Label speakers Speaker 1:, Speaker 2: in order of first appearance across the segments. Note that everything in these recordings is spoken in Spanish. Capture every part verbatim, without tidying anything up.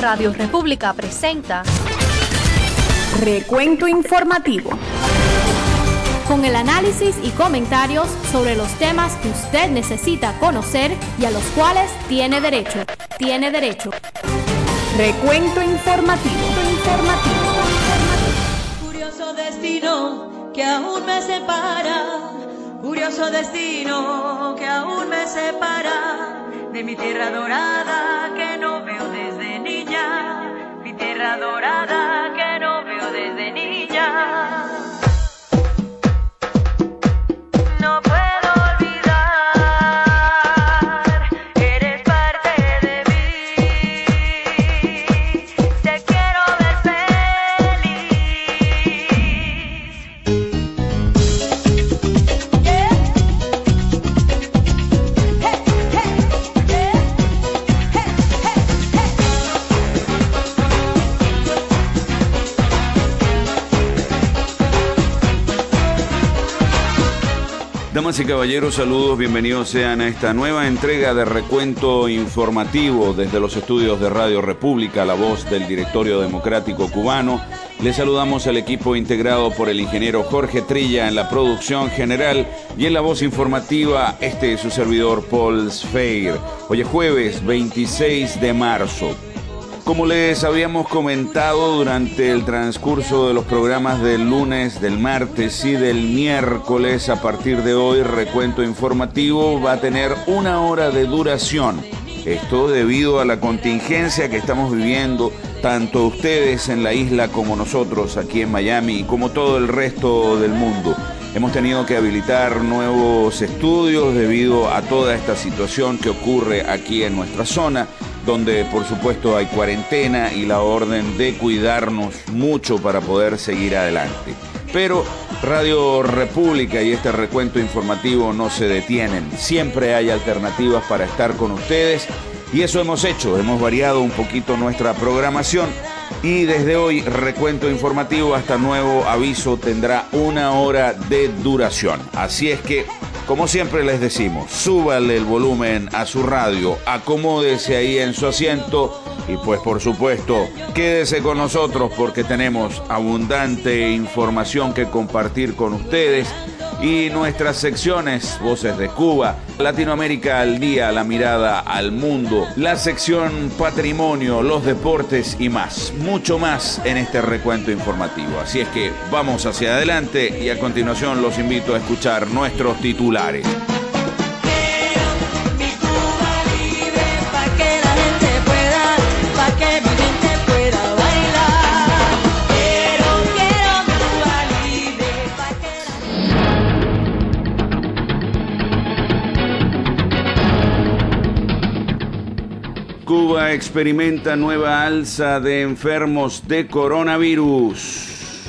Speaker 1: Radio República presenta
Speaker 2: Recuento Informativo,
Speaker 1: con el análisis y comentarios sobre los temas que usted necesita conocer y a los cuales tiene derecho. Tiene derecho.
Speaker 2: Recuento Informativo. Informativo.
Speaker 3: Curioso destino que aún me separa, curioso destino que aún me separa de mi tierra dorada que no veo desde niña, mi tierra dorada que no veo desde niña. No puedo olvidar, eres parte de mí, te quiero ver feliz. Yeah. Hey, hey, yeah. Hey, hey,
Speaker 4: Damas y caballeros, saludos, bienvenidos sean a esta nueva entrega de Recuento Informativo desde los estudios de Radio República, la voz del Directorio Democrático Cubano. Les saludamos al equipo integrado por el ingeniero Jorge Trilla en la producción general y en la voz informativa, este es su servidor Paul Sfeir. Hoy es jueves veintiséis de marzo. Como les habíamos comentado durante el transcurso de los programas del lunes, del martes y del miércoles, a partir de hoy Recuento Informativo va a tener una hora de duración. Esto debido a la contingencia que estamos viviendo, tanto ustedes en la isla como nosotros aquí en Miami y como todo el resto del mundo. Hemos tenido que habilitar nuevos estudios debido a toda esta situación que ocurre aquí en nuestra zona, donde por supuesto hay cuarentena y la orden de cuidarnos mucho para poder seguir adelante. Pero Radio República y este recuento informativo no se detienen. Siempre hay alternativas para estar con ustedes y eso hemos hecho. Hemos variado un poquito nuestra programación y desde hoy Recuento Informativo hasta nuevo aviso tendrá una hora de duración. Así es que, como siempre les decimos, súbale el volumen a su radio, acomódese ahí en su asiento y pues por supuesto quédese con nosotros porque tenemos abundante información que compartir con ustedes y nuestras secciones, Voces de Cuba, Latinoamérica al día, la mirada al mundo, la sección Patrimonio, los deportes y más, mucho más en este recuento informativo. Así es que vamos hacia adelante y a continuación los invito a escuchar nuestros titulares. Cuba experimenta nueva alza de enfermos de coronavirus.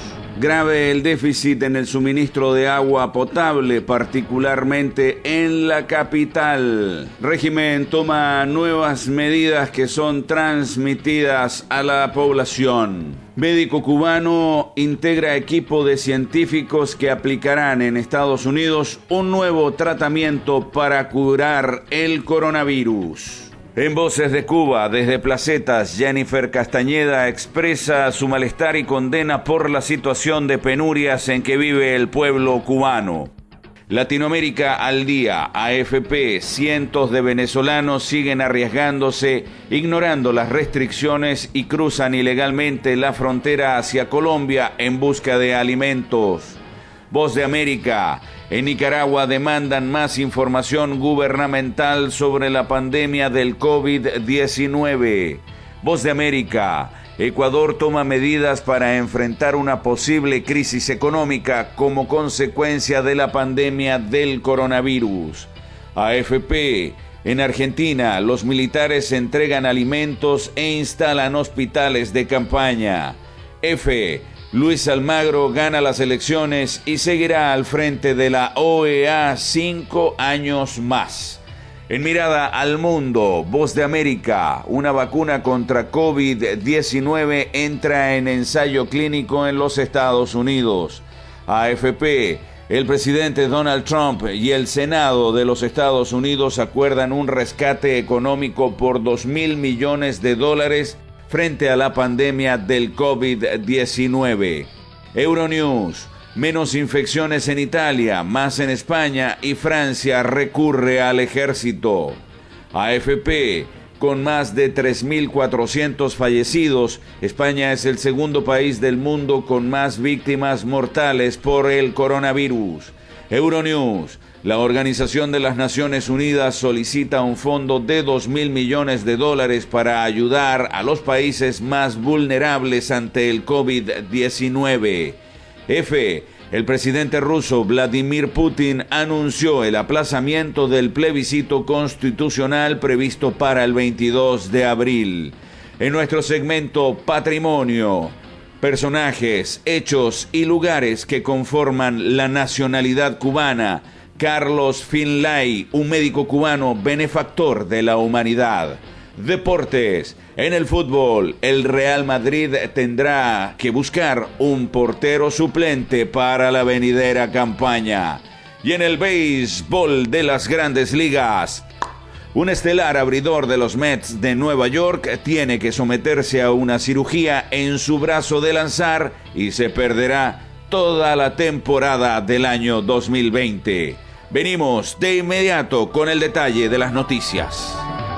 Speaker 4: Grave el déficit en el suministro de agua potable, particularmente en la capital. Régimen toma nuevas medidas que son transmitidas a la población. Médico cubano integra equipo de científicos que aplicarán en Estados Unidos un nuevo tratamiento para curar el coronavirus. En Voces de Cuba, desde Placetas, Jennifer Castañeda expresa su malestar y condena por la situación de penurias en que vive el pueblo cubano. Latinoamérica al día, A F P, cientos de venezolanos siguen arriesgándose, ignorando las restricciones y cruzan ilegalmente la frontera hacia Colombia en busca de alimentos. Voz de América. En Nicaragua demandan más información gubernamental sobre la pandemia del COVID diecinueve. Voz de América. Ecuador toma medidas para enfrentar una posible crisis económica como consecuencia de la pandemia del coronavirus. A F P. En Argentina, los militares entregan alimentos e instalan hospitales de campaña. F. Luis Almagro gana las elecciones y seguirá al frente de la O E A cinco años más. En Mirada al Mundo, Voz de América, una vacuna contra COVID diecinueve entra en ensayo clínico en los Estados Unidos. A F P, el presidente Donald Trump y el Senado de los Estados Unidos acuerdan un rescate económico por dos mil millones de dólares frente a la pandemia del COVID diecinueve. Euronews. Menos infecciones en Italia, más en España y Francia recurre al ejército. A F P. Con más de tres mil cuatrocientos fallecidos, España es el segundo país del mundo con más víctimas mortales por el coronavirus. Euronews. La Organización de las Naciones Unidas solicita un fondo de dos mil millones de dólares para ayudar a los países más vulnerables ante el COVID diecinueve. F. El presidente ruso Vladimir Putin anunció el aplazamiento del plebiscito constitucional previsto para el veintidós de abril. En nuestro segmento Patrimonio, personajes, hechos y lugares que conforman la nacionalidad cubana. Carlos Finlay, un médico cubano benefactor de la humanidad. Deportes. En el fútbol, el Real Madrid tendrá que buscar un portero suplente para la venidera campaña. Y en el béisbol de las Grandes Ligas, un estelar abridor de los Mets de Nueva York tiene que someterse a una cirugía en su brazo de lanzar y se perderá toda la temporada del año dos mil veinte. Venimos de inmediato con el detalle de las noticias.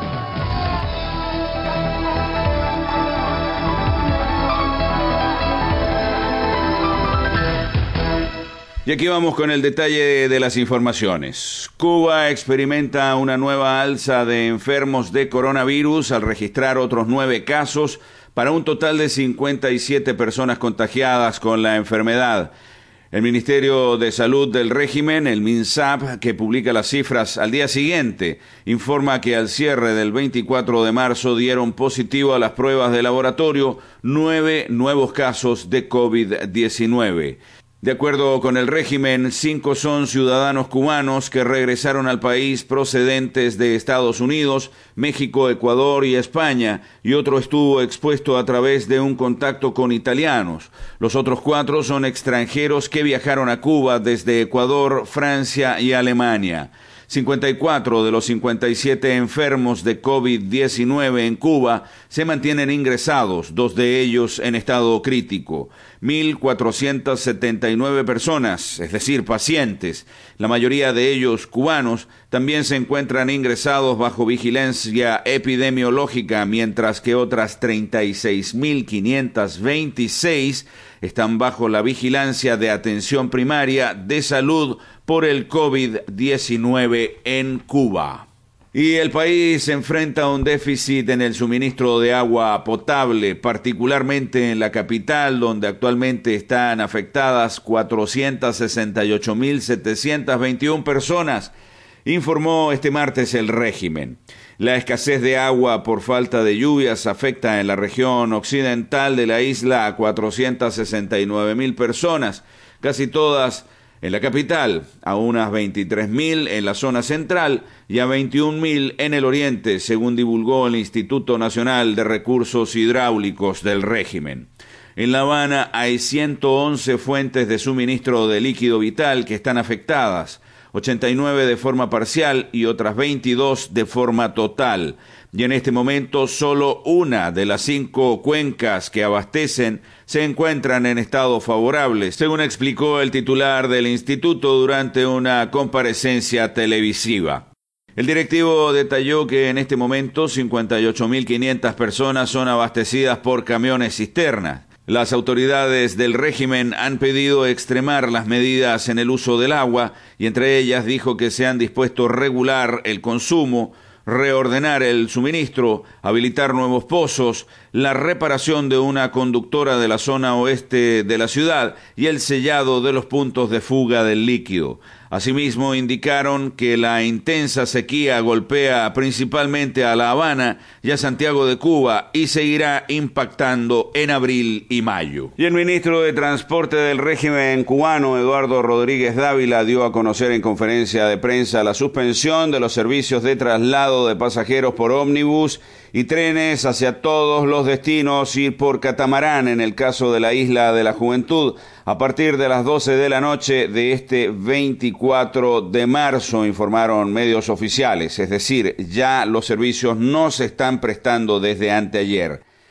Speaker 4: Y aquí vamos con el detalle de las informaciones. Cuba experimenta una nueva alza de enfermos de coronavirus al registrar otros nueve casos para un total de cincuenta y siete personas contagiadas con la enfermedad. El Ministerio de Salud del régimen, el MINSAP, que publica las cifras al día siguiente, informa que al cierre del veinticuatro de marzo dieron positivo a las pruebas de laboratorio nueve nuevos casos de COVID diecinueve. De acuerdo con el régimen, cinco son ciudadanos cubanos que regresaron al país procedentes de Estados Unidos, México, Ecuador y España, y otro estuvo expuesto a través de un contacto con italianos. Los otros cuatro son extranjeros que viajaron a Cuba desde Ecuador, Francia y Alemania. cincuenta y cuatro de los cincuenta y siete enfermos de COVID diecinueve en Cuba se mantienen ingresados, dos de ellos en estado crítico. mil cuatrocientas setenta y nueve personas, es decir, pacientes, la mayoría de ellos cubanos, también se encuentran ingresados bajo vigilancia epidemiológica, mientras que otras treinta y seis mil quinientas veintiséis están bajo la vigilancia de atención primaria de salud por el COVID diecinueve en Cuba. Y el país se enfrenta a un déficit en el suministro de agua potable, particularmente en la capital, donde actualmente están afectadas cuatrocientas sesenta y ocho mil setecientas veintiuna personas, informó este martes el régimen. La escasez de agua por falta de lluvias afecta en la región occidental de la isla a cuatrocientas sesenta y nueve mil personas, casi todas en la capital, a unas veintitrés mil en la zona central y a veintiún mil en el oriente, según divulgó el Instituto Nacional de Recursos Hidráulicos del régimen. En La Habana hay ciento once fuentes de suministro de líquido vital que están afectadas, ochenta y nueve de forma parcial y otras veintidós de forma total. Y en este momento solo una de las cinco cuencas que abastecen se encuentran en estado favorable, según explicó el titular del instituto durante una comparecencia televisiva. El directivo detalló que en este momento cincuenta y ocho mil quinientas personas son abastecidas por camiones cisternas. Las autoridades del régimen han pedido extremar las medidas en el uso del agua y entre ellas dijo que se han dispuesto a regular el consumo, reordenar el suministro, habilitar nuevos pozos, la reparación de una conductora de la zona oeste de la ciudad y el sellado de los puntos de fuga del líquido. Asimismo, indicaron que la intensa sequía golpea principalmente a La Habana y a Santiago de Cuba y seguirá impactando en abril y mayo. Y el ministro de Transporte del régimen cubano, Eduardo Rodríguez Dávila, dio a conocer en conferencia de prensa la suspensión de los servicios de traslado de pasajeros por ómnibus y trenes hacia todos los destinos y por catamarán en el caso de la Isla de la Juventud a partir de las doce de la noche de este veinticuatro de marzo, informaron medios oficiales, es decir, ya los servicios no se están prestando desde anteayer.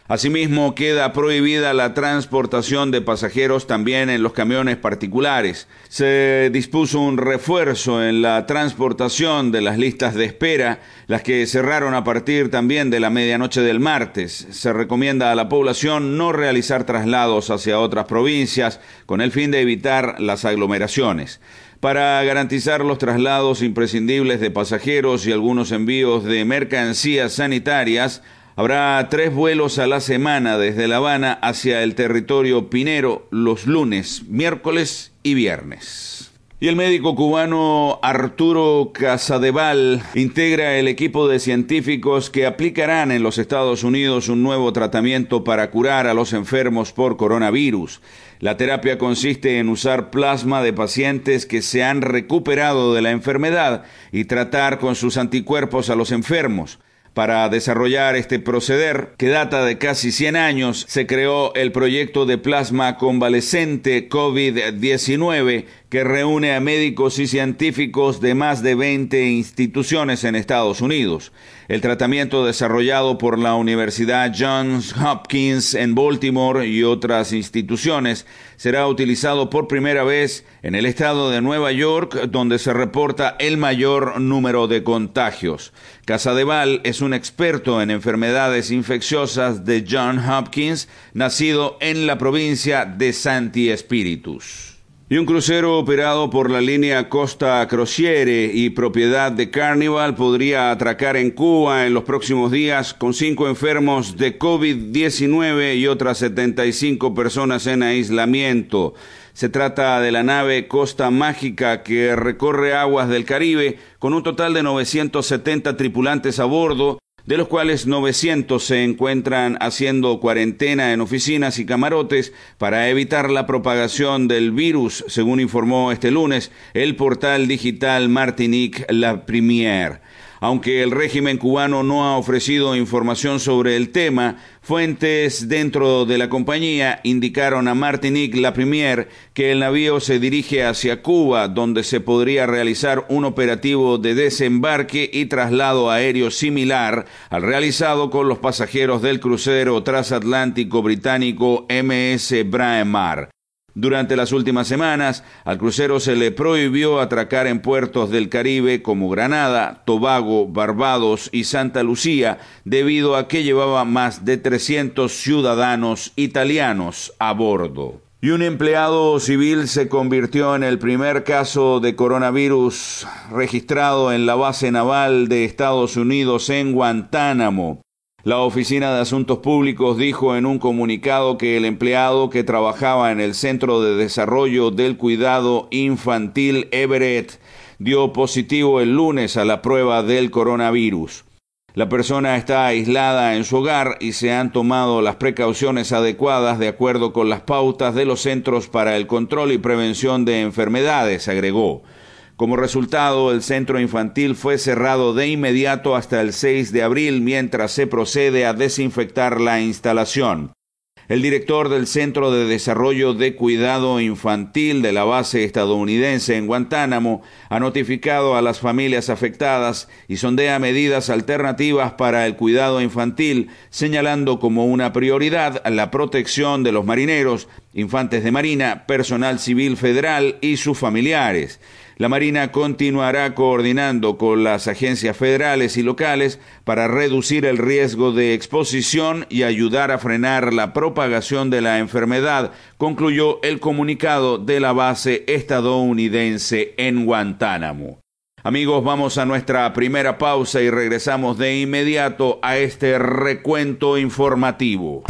Speaker 4: Asimismo, queda prohibida la transportación de pasajeros también en los camiones particulares. Se dispuso un refuerzo en la transportación de las listas de espera, las que cerraron a partir también de la medianoche del martes. Se recomienda a la población no realizar traslados hacia otras provincias con el fin de evitar las aglomeraciones. Para garantizar los traslados imprescindibles de pasajeros y algunos envíos de mercancías sanitarias, habrá tres vuelos a la semana desde La Habana hacia el territorio pinero los lunes, miércoles y viernes. Y el médico cubano Arturo Casadeval integra el equipo de científicos que aplicarán en los Estados Unidos un nuevo tratamiento para curar a los enfermos por coronavirus. La terapia consiste en usar plasma de pacientes que se han recuperado de la enfermedad y tratar con sus anticuerpos a los enfermos. Para desarrollar este proceder, que data de casi cien años, se creó el proyecto de plasma convalescente COVID diecinueve, que reúne a médicos y científicos de más de veinte instituciones en Estados Unidos. El tratamiento desarrollado por la Universidad Johns Hopkins en Baltimore y otras instituciones será utilizado por primera vez en el estado de Nueva York, donde se reporta el mayor número de contagios. Casadeval es un experto en enfermedades infecciosas de Johns Hopkins, nacido en la provincia de Santi Espíritus. Y un crucero operado por la línea Costa Crociere y propiedad de Carnival podría atracar en Cuba en los próximos días con cinco enfermos de COVID diecinueve y otras setenta y cinco personas en aislamiento. Se trata de la nave Costa Mágica, que recorre aguas del Caribe con un total de novecientos setenta tripulantes a bordo, de los cuales novecientos se encuentran haciendo cuarentena en oficinas y camarotes para evitar la propagación del virus, según informó este lunes el portal digital Martinique La Première. Aunque el régimen cubano no ha ofrecido información sobre el tema, fuentes dentro de la compañía indicaron a Martinique La Première que el navío se dirige hacia Cuba, donde se podría realizar un operativo de desembarque y traslado aéreo similar al realizado con los pasajeros del crucero transatlántico británico M S Braemar. Durante las últimas semanas, al crucero se le prohibió atracar en puertos del Caribe como Granada, Tobago, Barbados y Santa Lucía, debido a que llevaba más de trescientos ciudadanos italianos a bordo. Y un empleado civil se convirtió en el primer caso de coronavirus registrado en la base naval de Estados Unidos en Guantánamo. La Oficina de Asuntos Públicos dijo en un comunicado que el empleado que trabajaba en el Centro de Desarrollo del Cuidado Infantil Everett dio positivo el lunes a la prueba del coronavirus. La persona está aislada en su hogar y se han tomado las precauciones adecuadas de acuerdo con las pautas de los Centros para el Control y Prevención de Enfermedades, agregó. Como resultado, el centro infantil fue cerrado de inmediato hasta el seis de abril mientras se procede a desinfectar la instalación. El director del Centro de Desarrollo de Cuidado Infantil de la base estadounidense en Guantánamo ha notificado a las familias afectadas y sondea medidas alternativas para el cuidado infantil, señalando como una prioridad la protección de los marineros, infantes de marina, personal civil federal y sus familiares. La Marina continuará coordinando con las agencias federales y locales para reducir el riesgo de exposición y ayudar a frenar la propagación de la enfermedad, concluyó el comunicado de la base estadounidense en Guantánamo. Amigos, vamos a nuestra primera pausa y regresamos de inmediato a este recuento informativo.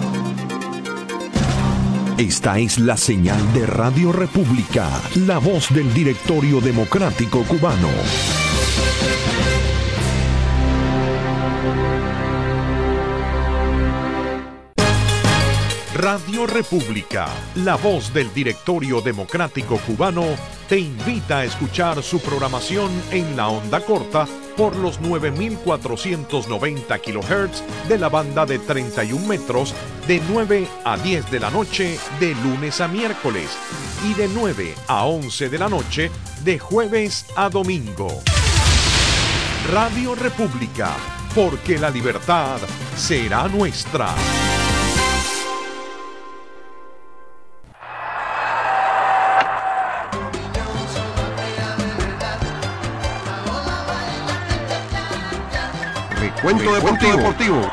Speaker 5: Esta es la señal de Radio República, la voz del Directorio Democrático Cubano. Radio República, la voz del Directorio Democrático Cubano, te invita a escuchar su programación en la onda corta por los nueve mil cuatrocientos noventa kilohertz de la banda de treinta y un metros, de nueve a diez de la noche de lunes a miércoles y de nueve a once de la noche de jueves a domingo. Radio República, porque la libertad será nuestra.
Speaker 6: Recuento deportivo. deportivo.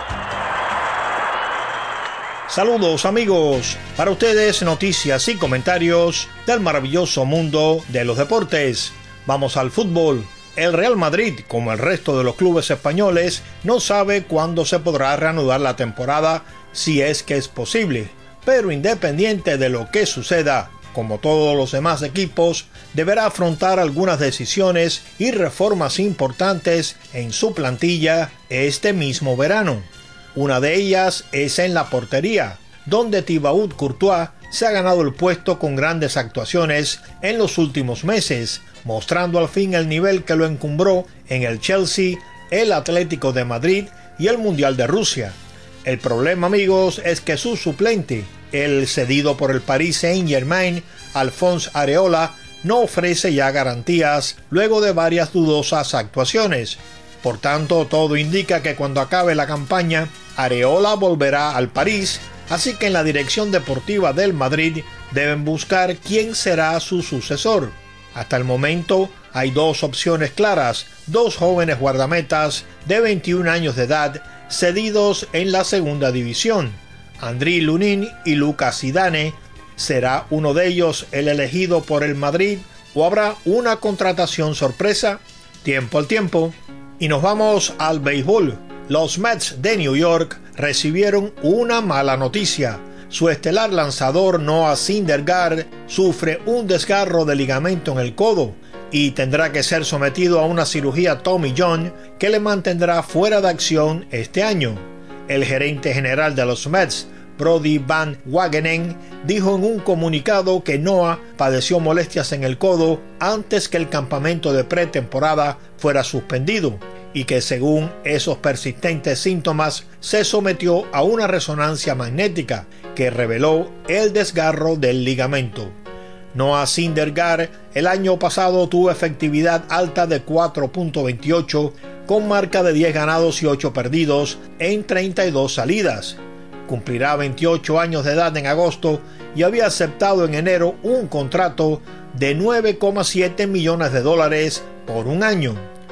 Speaker 7: Saludos amigos, para ustedes noticias y comentarios del maravilloso mundo de los deportes. Vamos al fútbol. El Real Madrid, como el resto de los clubes españoles, no sabe cuándo se podrá reanudar la temporada, si es que es posible. Pero independiente de lo que suceda, como todos los demás equipos, deberá afrontar algunas decisiones y reformas importantes en su plantilla este mismo verano. Una de ellas es en la portería, donde Thibaut Courtois se ha ganado el puesto con grandes actuaciones en los últimos meses, mostrando al fin el nivel que lo encumbró en el Chelsea, el Atlético de Madrid y el Mundial de Rusia. El problema, amigos, es que su suplente, el cedido por el Paris Saint-Germain, Alphonse Areola, no ofrece ya garantías luego de varias dudosas actuaciones. Por tanto, todo indica que cuando acabe la campaña, Areola volverá al París, así que en la dirección deportiva del Madrid deben buscar quién será su sucesor. Hasta el momento hay dos opciones claras, dos jóvenes guardametas de veintiún años de edad cedidos en la segunda división. Andriy Lunin y Lucas Zidane. ¿Será uno de ellos el elegido por el Madrid o habrá una contratación sorpresa? Tiempo al tiempo. Y nos vamos al béisbol. Los Mets de New York recibieron una mala noticia. Su estelar lanzador Noah Syndergaard sufre un desgarro de ligamento en el codo y tendrá que ser sometido a una cirugía Tommy John que le mantendrá fuera de acción este año. El gerente general de los Mets, Brodie Van Wagenen, dijo en un comunicado que Noah padeció molestias en el codo antes que el campamento de pretemporada fuera suspendido y que según esos persistentes síntomas se sometió a una resonancia magnética que reveló el desgarro del ligamento. Noah Syndergaard el año pasado tuvo efectividad alta de cuatro punto veintiocho con marca de diez ganados y ocho perdidos en treinta y dos salidas. Cumplirá veintiocho años de edad en agosto y había aceptado en enero un contrato de nueve coma siete millones de dólares por un año.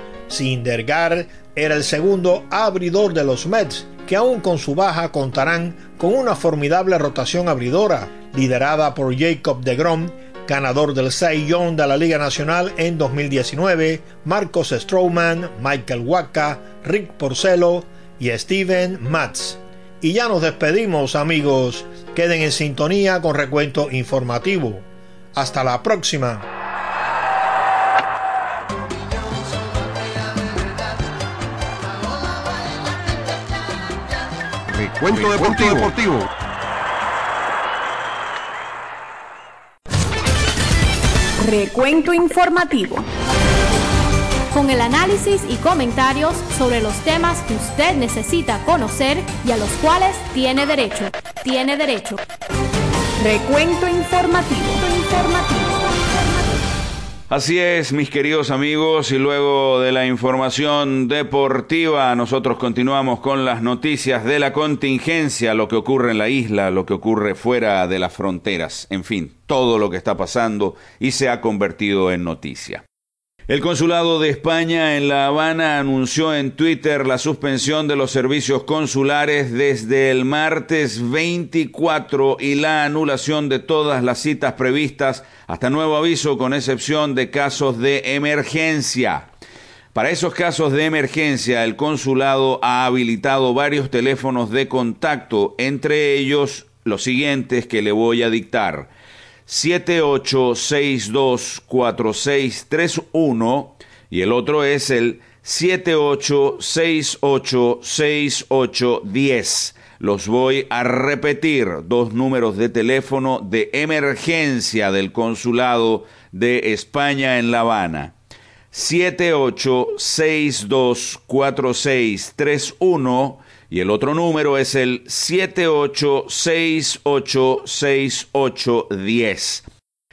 Speaker 7: Syndergaard era el segundo abridor de los Mets, que aún con su baja contarán con una formidable rotación abridora, liderada por Jacob deGrom, ganador del Cy Young de la Liga Nacional en dos mil diecinueve, Marcus Stroman, Michael Wacha, Rick Porcello y Steven Matz. Y ya nos despedimos, amigos. Queden en sintonía con Recuento Informativo. Hasta la próxima.
Speaker 6: Recuento deportivo. deportivo.
Speaker 2: Recuento informativo.
Speaker 1: Con el análisis y comentarios sobre los temas que usted necesita conocer y a los cuales tiene derecho. Tiene derecho.
Speaker 2: Recuento informativo. informativo.
Speaker 4: Así es, mis queridos amigos, y luego de la información deportiva, nosotros continuamos con las noticias de la contingencia, lo que ocurre en la isla, lo que ocurre fuera de las fronteras, en fin, todo lo que está pasando y se ha convertido en noticia. El Consulado de España en La Habana anunció en Twitter la suspensión de los servicios consulares desde el martes veinticuatro y la anulación de todas las citas previstas hasta nuevo aviso, con excepción de casos de emergencia. Para esos casos de emergencia, el consulado ha habilitado varios teléfonos de contacto, entre ellos los siguientes que le voy a dictar: siete ocho seis dos cuatro seis tres uno y el otro es el siete ocho seis ocho seis ocho uno cero. Los voy a repetir, dos números de teléfono de emergencia del Consulado de España en La Habana: siete ocho seis dos cuatro seis tres uno y el otro número es el siete ocho seis ocho seis ocho uno cero.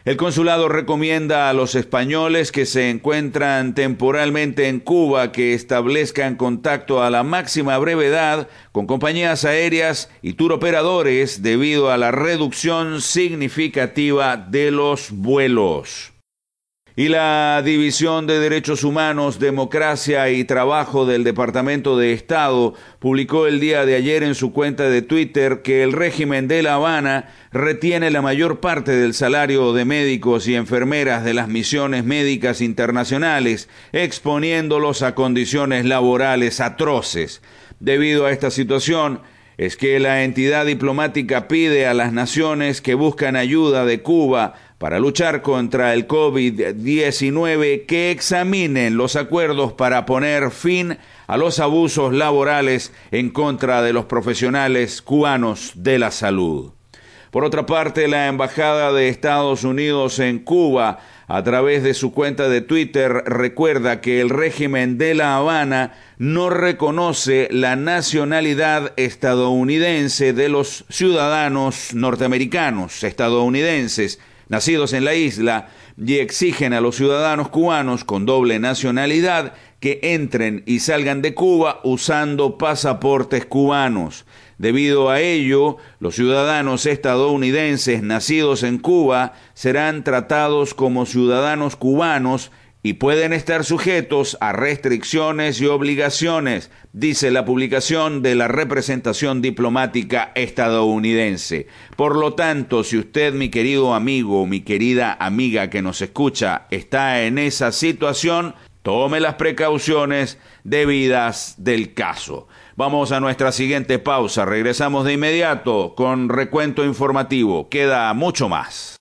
Speaker 4: El consulado recomienda a los españoles que se encuentran temporalmente en Cuba que establezcan contacto a la máxima brevedad con compañías aéreas y turoperadores debido a la reducción significativa de los vuelos. Y la División de Derechos Humanos, Democracia y Trabajo del Departamento de Estado publicó el día de ayer en su cuenta de Twitter que el régimen de La Habana retiene la mayor parte del salario de médicos y enfermeras de las misiones médicas internacionales, exponiéndolos a condiciones laborales atroces. Debido a esta situación, es que la entidad diplomática pide a las naciones que buscan ayuda de Cuba para luchar contra el COVID diecinueve que examinen los acuerdos para poner fin a los abusos laborales en contra de los profesionales cubanos de la salud. Por otra parte, la Embajada de Estados Unidos en Cuba, a través de su cuenta de Twitter, recuerda que el régimen de La Habana no reconoce la nacionalidad estadounidense de los ciudadanos norteamericanos estadounidenses nacidos en la isla y exigen a los ciudadanos cubanos con doble nacionalidad que entren y salgan de Cuba usando pasaportes cubanos. Debido a ello, los ciudadanos estadounidenses nacidos en Cuba serán tratados como ciudadanos cubanos y pueden estar sujetos a restricciones y obligaciones, dice la publicación de la representación diplomática estadounidense. Por lo tanto, si usted, mi querido amigo, mi querida amiga que nos escucha, está en esa situación, tome las precauciones debidas del caso. Vamos a nuestra siguiente pausa. Regresamos de inmediato con recuento informativo. Queda mucho más.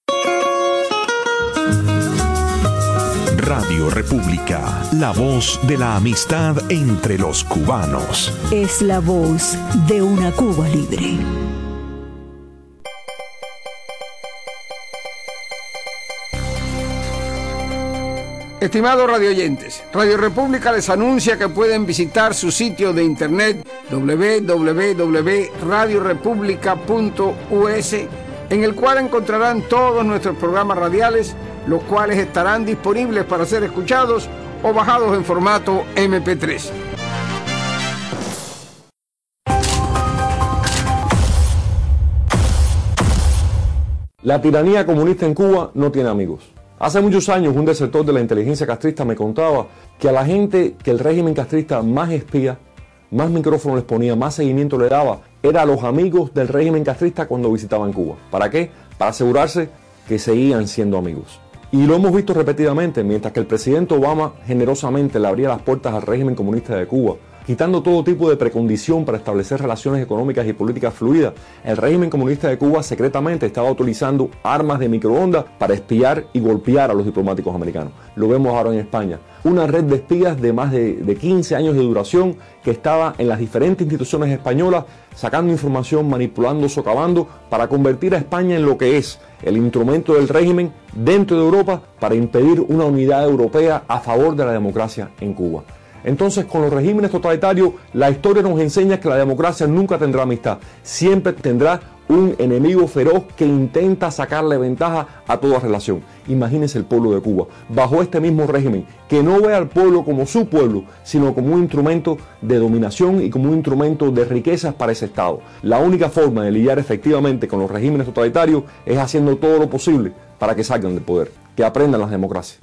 Speaker 5: Radio República, la voz de la amistad entre los cubanos.
Speaker 8: Es la voz de una Cuba libre.
Speaker 9: Estimados radioyentes, Radio República les anuncia que pueden visitar su sitio de internet doble u doble u doble u punto radio república punto u s, en el cual encontrarán todos nuestros programas radiales, los cuales estarán disponibles para ser escuchados o bajados en formato eme pe tres.
Speaker 10: La tiranía comunista en Cuba no tiene amigos. Hace muchos años un desertor de la inteligencia castrista me contaba que a la gente que el régimen castrista más espía, más micrófono les ponía, más seguimiento le daba, era a los amigos del régimen castrista cuando visitaban Cuba. ¿Para qué? Para asegurarse que seguían siendo amigos. Y lo hemos visto repetidamente, mientras que el presidente Obama generosamente le abría las puertas al régimen comunista de Cuba, quitando todo tipo de precondición para establecer relaciones económicas y políticas fluidas, el régimen comunista de Cuba secretamente estaba utilizando armas de microondas para espiar y golpear a los diplomáticos americanos. Lo vemos ahora en España. Una red de espías de más de, de quince años de duración que estaba en las diferentes instituciones españolas sacando información, manipulando, socavando para convertir a España en lo que es el instrumento del régimen dentro de Europa para impedir una unidad europea a favor de la democracia en Cuba. Entonces, con los regímenes totalitarios, la historia nos enseña que la democracia nunca tendrá amistad, siempre tendrá un enemigo feroz que intenta sacarle ventaja a toda relación. Imagínense el pueblo de Cuba, bajo este mismo régimen, que no ve al pueblo como su pueblo, sino como un instrumento de dominación y como un instrumento de riquezas para ese Estado. La única forma de lidiar efectivamente con los regímenes totalitarios es haciendo todo lo posible para que salgan del poder, que aprendan las democracias.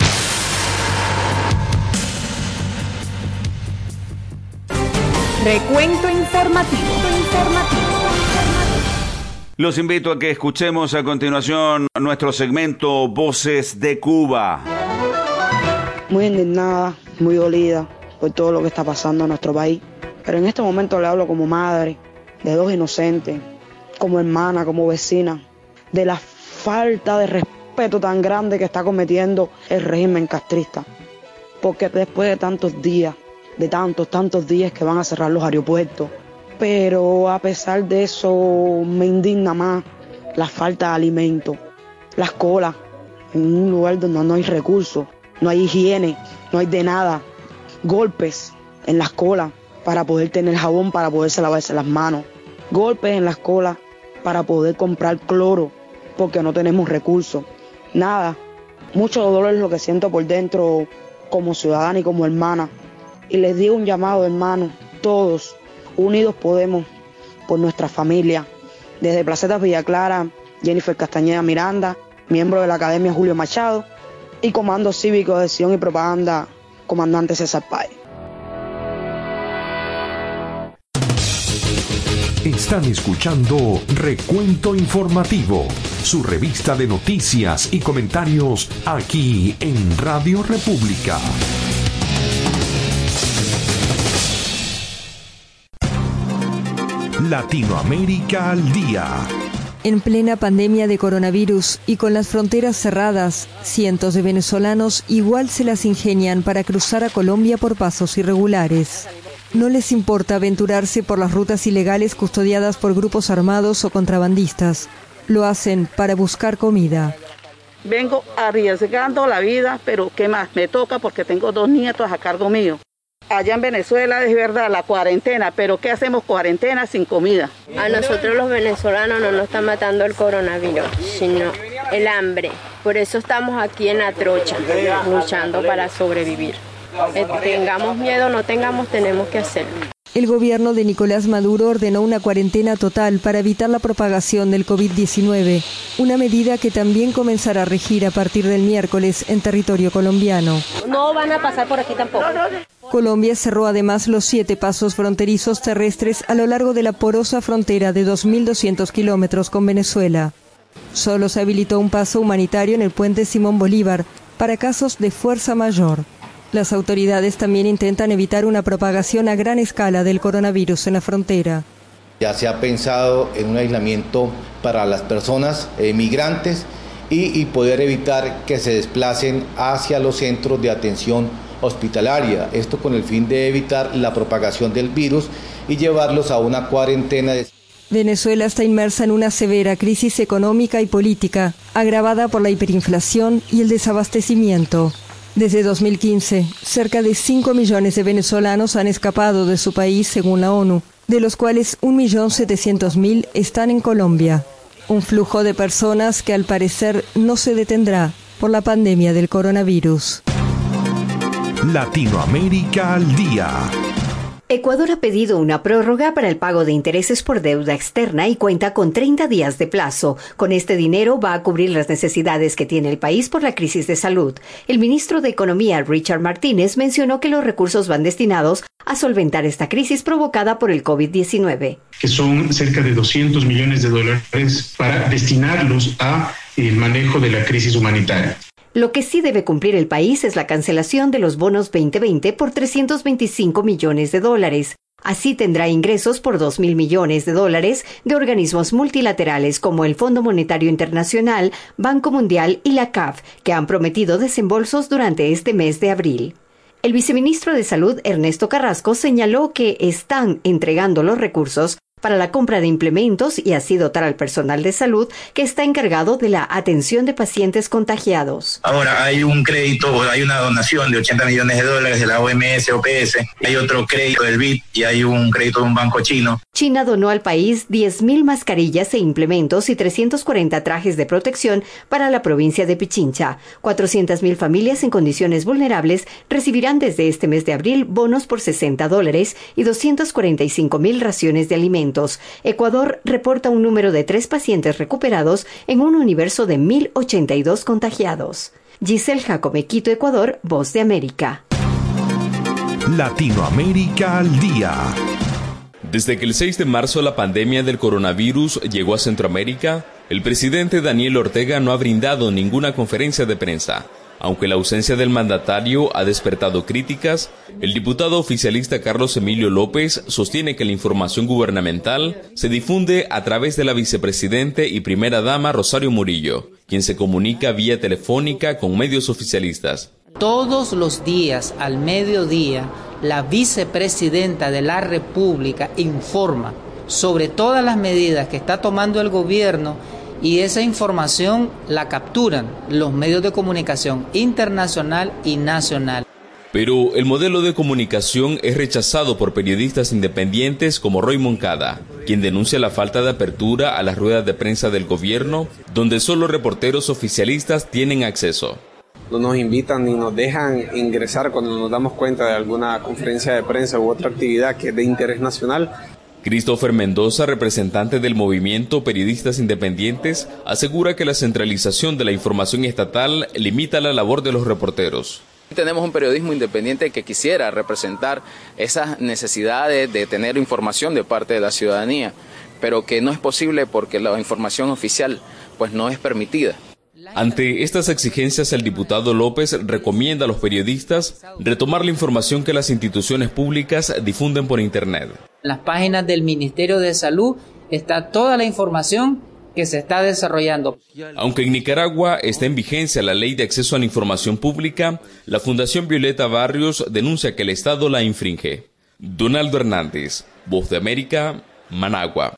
Speaker 2: Recuento informativo. informativo.
Speaker 4: Los invito a que escuchemos a continuación nuestro segmento Voces de Cuba.
Speaker 11: Muy indignada, muy dolida por todo lo que está pasando en nuestro país. Pero en este momento le hablo como madre de dos inocentes, como hermana, como vecina, de la falta de respeto tan grande que está cometiendo el régimen castrista. Porque después de tantos días, de tantos, tantos días que van a cerrar los aeropuertos, pero a pesar de eso me indigna más la falta de alimento, las colas en un lugar donde no hay recursos, no hay higiene, no hay de nada, golpes en las colas para poder tener jabón, para poderse lavarse las manos, golpes en las colas para poder comprar cloro porque no tenemos recursos, nada, mucho dolor es lo que siento por dentro como ciudadana y como hermana. Y les digo un llamado, hermanos, todos, unidos podemos por nuestra familia. Desde Placetas Villa Clara, Jennifer Castañeda Miranda, miembro de la Academia Julio Machado, y Comando Cívico de Acción y Propaganda, comandante César Páez.
Speaker 5: Están escuchando Recuento Informativo, su revista de noticias y comentarios aquí en Radio República. Latinoamérica al día.
Speaker 12: En plena pandemia de coronavirus y con las fronteras cerradas, cientos de venezolanos igual se las ingenian para cruzar a Colombia por pasos irregulares. No les importa aventurarse por las rutas ilegales custodiadas por grupos armados o contrabandistas. Lo hacen para buscar comida.
Speaker 13: Vengo arriesgando la vida, pero ¿qué más? Me toca porque tengo dos nietos a cargo mío. Allá en Venezuela es verdad la cuarentena, pero ¿qué hacemos cuarentena sin comida?
Speaker 14: A nosotros los venezolanos no nos está matando el coronavirus, sino el hambre. Por eso estamos aquí en la trocha, luchando para sobrevivir. Eh, tengamos miedo, no tengamos, tenemos que hacerlo.
Speaker 12: El gobierno de Nicolás Maduro ordenó una cuarentena total para evitar la propagación del COVID diecinueve, una medida que también comenzará a regir a partir del miércoles en territorio colombiano.
Speaker 15: No van a pasar por aquí tampoco.
Speaker 12: Colombia cerró además los siete pasos fronterizos terrestres a lo largo de la porosa frontera de dos mil doscientos kilómetros con Venezuela. Solo se habilitó un paso humanitario en el puente Simón Bolívar para casos de fuerza mayor. Las autoridades también intentan evitar una propagación a gran escala del coronavirus en la frontera.
Speaker 16: Ya se ha pensado en un aislamiento para las personas eh, migrantes y, y poder evitar que se desplacen hacia los centros de atención hospitalaria. Esto con el fin de evitar la propagación del virus y llevarlos a una cuarentena. De...
Speaker 12: Venezuela está inmersa en una severa crisis económica y política, agravada por la hiperinflación y el desabastecimiento. Desde dos mil quince, cerca de cinco millones de venezolanos han escapado de su país, según la ONU, de los cuales un millón setecientos mil están en Colombia. Un flujo de personas que al parecer no se detendrá por la pandemia del coronavirus.
Speaker 5: Latinoamérica al día.
Speaker 17: Ecuador ha pedido una prórroga para el pago de intereses por deuda externa y cuenta con treinta días de plazo. Con este dinero va a cubrir las necesidades que tiene el país por la crisis de salud. El ministro de Economía, Richard Martínez, mencionó que los recursos van destinados a solventar esta crisis provocada por el COVID diecinueve.
Speaker 18: Que son cerca de doscientos millones de dólares para destinarlos a el manejo de la crisis humanitaria.
Speaker 17: Lo que sí debe cumplir el país es la cancelación de los bonos veinte veinte por trescientos veinticinco millones de dólares. Así tendrá ingresos por dos mil millones de dólares de organismos multilaterales como el Fondo Monetario Internacional, Banco Mundial y la C A F, que han prometido desembolsos durante este mes de abril. El viceministro de Salud, Ernesto Carrasco, señaló que están entregando los recursos para la compra de implementos y así dotar al personal de salud que está encargado de la atención de pacientes contagiados.
Speaker 19: Ahora hay un crédito, hay una donación de ochenta millones de dólares de la O M S O P S, hay otro crédito del B I D y hay un crédito de un banco chino.
Speaker 17: China donó al país diez mil mascarillas e implementos y trescientos cuarenta trajes de protección para la provincia de Pichincha. cuatrocientas mil familias en condiciones vulnerables recibirán desde este mes de abril bonos por sesenta dólares y doscientas cuarenta y cinco mil raciones de alimentos. Ecuador reporta un número de tres pacientes recuperados en un universo de mil ochenta y dos contagiados. Giselle Jacome, Quito, Ecuador, Voz de América.
Speaker 5: Latinoamérica al día.
Speaker 20: Desde que el seis de marzo la pandemia del coronavirus llegó a Centroamérica, el presidente Daniel Ortega no ha brindado ninguna conferencia de prensa. Aunque la ausencia del mandatario ha despertado críticas, el diputado oficialista Carlos Emilio López sostiene que la información gubernamental se difunde a través de la vicepresidente y primera dama Rosario Murillo, quien se comunica vía telefónica con medios oficialistas.
Speaker 21: Todos los días, al mediodía, la vicepresidenta de la República informa sobre todas las medidas que está tomando el gobierno y esa información la capturan los medios de comunicación internacional y nacional.
Speaker 20: Pero el modelo de comunicación es rechazado por periodistas independientes como Roy Moncada, quien denuncia la falta de apertura a las ruedas de prensa del gobierno, donde solo reporteros oficialistas tienen acceso.
Speaker 3: No nos invitan ni nos dejan ingresar cuando nos damos cuenta de alguna conferencia de prensa u otra actividad que es de interés nacional.
Speaker 20: Christopher Mendoza, representante del movimiento Periodistas Independientes, asegura que la centralización de la información estatal limita la labor de los reporteros.
Speaker 22: Tenemos un periodismo independiente que quisiera representar esas necesidades de tener información de parte de la ciudadanía, pero que no es posible porque la información oficial pues no es permitida.
Speaker 20: Ante estas exigencias, el diputado López recomienda a los periodistas retomar la información que las instituciones públicas difunden por Internet.
Speaker 21: En las páginas del Ministerio de Salud está toda la información que se está desarrollando.
Speaker 20: Aunque en Nicaragua está en vigencia la Ley de Acceso a la Información Pública, la Fundación Violeta Barrios denuncia que el Estado la infringe. Donaldo Hernández, Voz de América, Managua.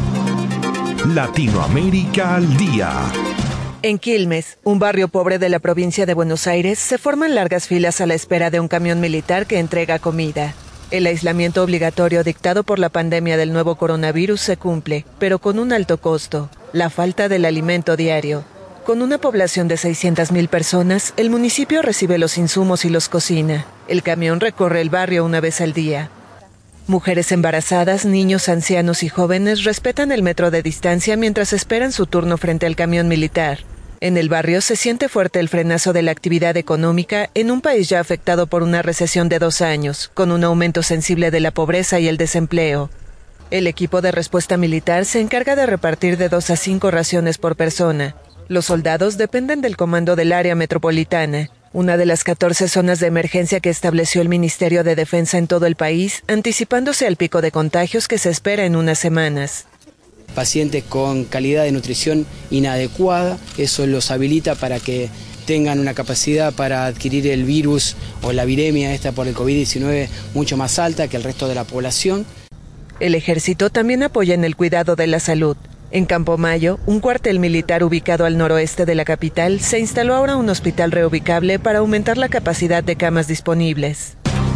Speaker 5: Latinoamérica al día.
Speaker 23: En Quilmes, un barrio pobre de la provincia de Buenos Aires, se forman largas filas a la espera de un camión militar que entrega comida. El aislamiento obligatorio dictado por la pandemia del nuevo coronavirus se cumple, pero con un alto costo, la falta del alimento diario. Con una población de seiscientas mil personas, el municipio recibe los insumos y los cocina. El camión recorre el barrio una vez al día. Mujeres embarazadas, niños, ancianos y jóvenes respetan el metro de distancia mientras esperan su turno frente al camión militar. En el barrio se siente fuerte el frenazo de la actividad económica en un país ya afectado por una recesión de dos años, con un aumento sensible de la pobreza y el desempleo. El equipo de respuesta militar se encarga de repartir de dos a cinco raciones por persona. Los soldados dependen del comando del área metropolitana, una de las catorce zonas de emergencia que estableció el Ministerio de Defensa en todo el país, anticipándose al pico de contagios que se espera en unas semanas.
Speaker 24: Pacientes con calidad de nutrición inadecuada, eso los habilita para que tengan una capacidad para adquirir el virus o la viremia esta por el COVID diecinueve mucho más alta que el resto de la población.
Speaker 23: El ejército también apoya en el cuidado de la salud. En Campomayo, un cuartel militar ubicado al noroeste de la capital, se instaló ahora un hospital reubicable para aumentar la capacidad de camas disponibles.